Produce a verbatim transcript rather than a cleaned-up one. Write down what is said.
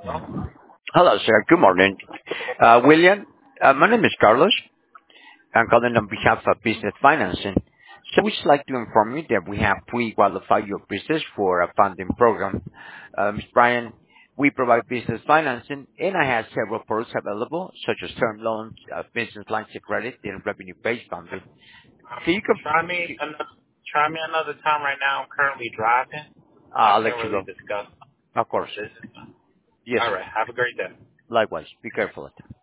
Hello? Hello, sir. Good morning. Uh, William, uh, my name is Carlos. I'm calling on behalf of Business Financing. So we'd just like to inform you that we have pre-qualified your business for a funding program. Uh, Mister Brian, we provide business financing, and I have several products available, such as term loans, uh, business lines of credit, and revenue-based funding. Um, So you can, try me another, try me another time right now. I'm currently driving. uh, I I'll let can't you really go. discuss Of my course. business. Yes, All sir. right. Have a great day. Likewise. Be careful.